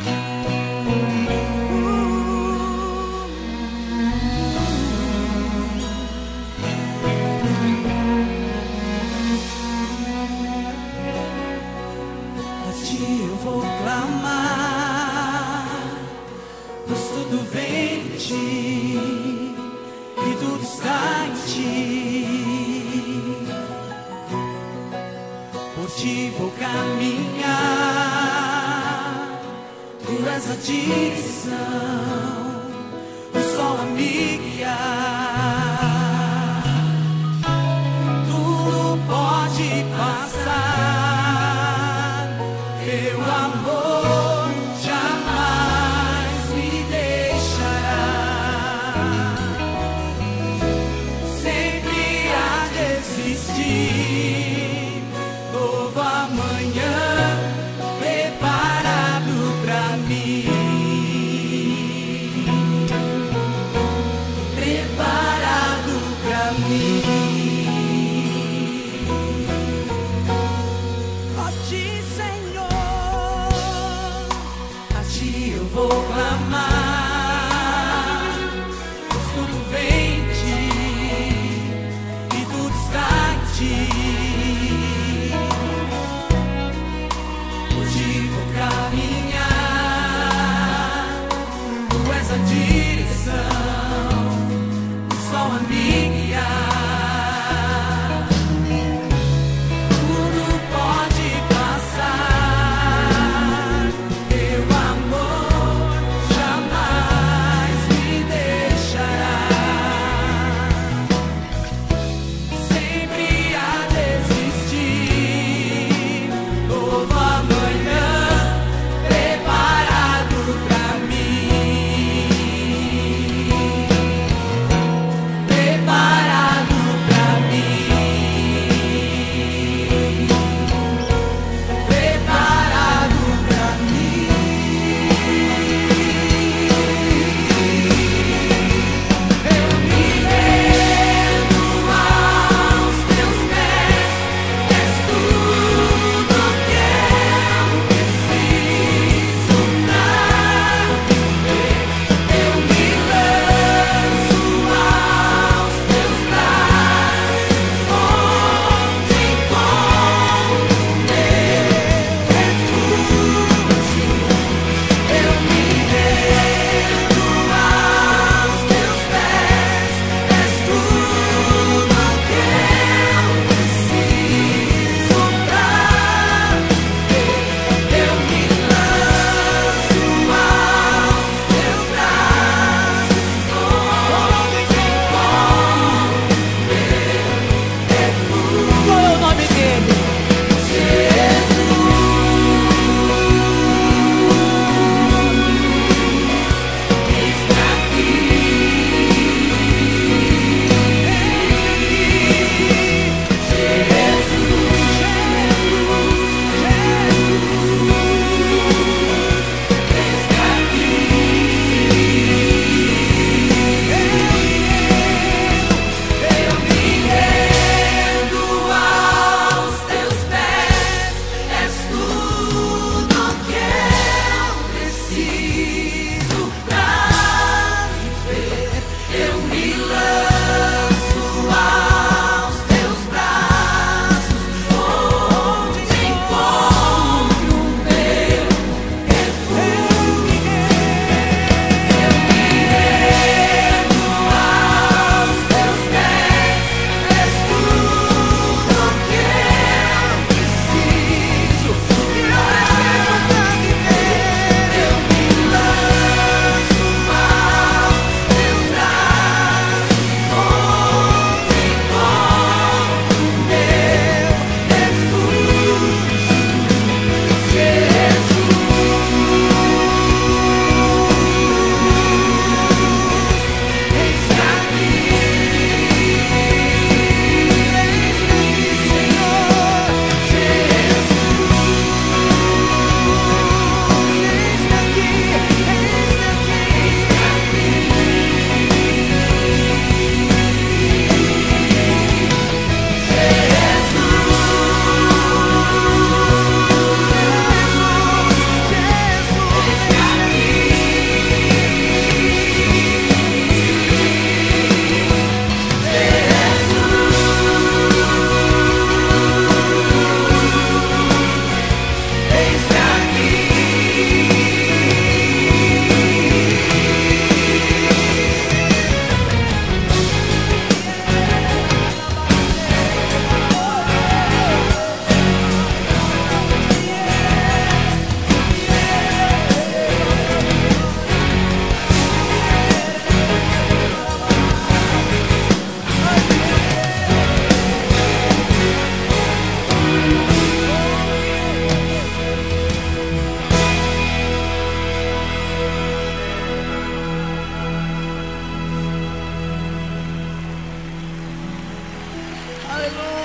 Eu vou clamar, pois tudo vem de ti e tudo está em ti. Por ti vou caminhar, tu és a direção, o sol a me guiar. Tudo pode passar, teu amor jamais me deixará. Sempre há de existir novo amanhã preparado pra mim. Preparado pra mim. Eu vou clamar, pois tudo vem de ti e tudo está em ti. Por ti vou caminhar, tu és a direção, o sol a me guiar. Jamais Aleluia.